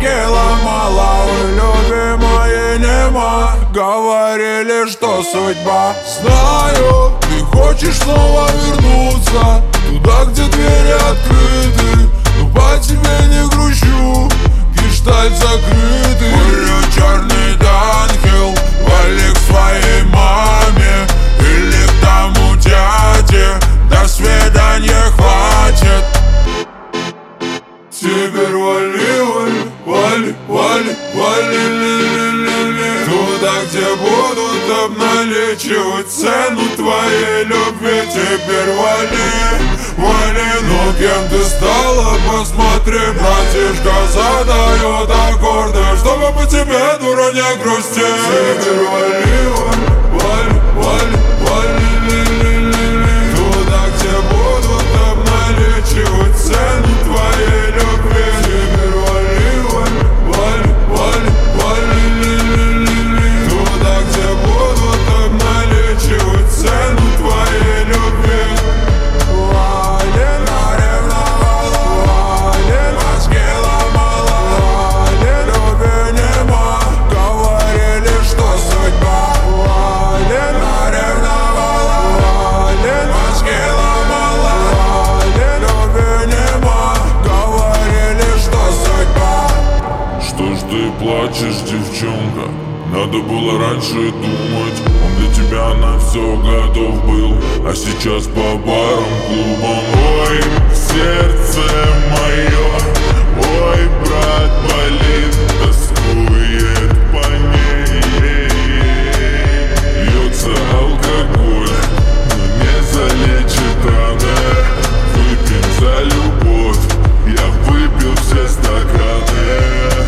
Башки ломала, вы любимой нема. Говорили, что судьба. Знаю, ты хочешь снова вернуться туда, где двери открыты, но по тебе не грущу, гештальт закрытый. Курю черный ангел, вали к своей маме или к тому дяде. До свидания, хватит. Теперь вали, вали, вали, вали, вали, ли-ли-ли-ли. Туда, где будут обналичивать цену твоей любви. Теперь вали, вали, но кем ты стала, посмотри. Братишка задает аккорды, чтобы по тебе, дура, не грусти. Теперь вали, вали, вали, вали, ли-ли-ли-ли. Туда, где будут обналичивать цену твоей любви. Теперь вали, вали, вали, вали, ли-ли-ли-ли. Туда, где будут обналичивать цену твоей любви. Вали, наревновала, вали, башки ломала, вали, любви нема. Говорили, что судьба. Вали, наревновала, вали, башки ломала, вали, любви нема. Говорили, что судьба. Что ж ты плачешь, девчонка? Надо было раньше думать. Он для тебя на все готов был, а сейчас по барам, клубам. Ой, сердце мое, ой, брат, болит, тоскует по ней. Льется алкоголь, но не залечит раны. Выпьем за любовь, я выпил все стаканы.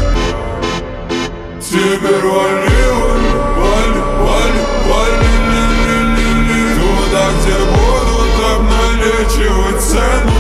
Теперь вали, вали, вали, вали, ли-ли-ли-ли. Туда, где будут обналичивать цену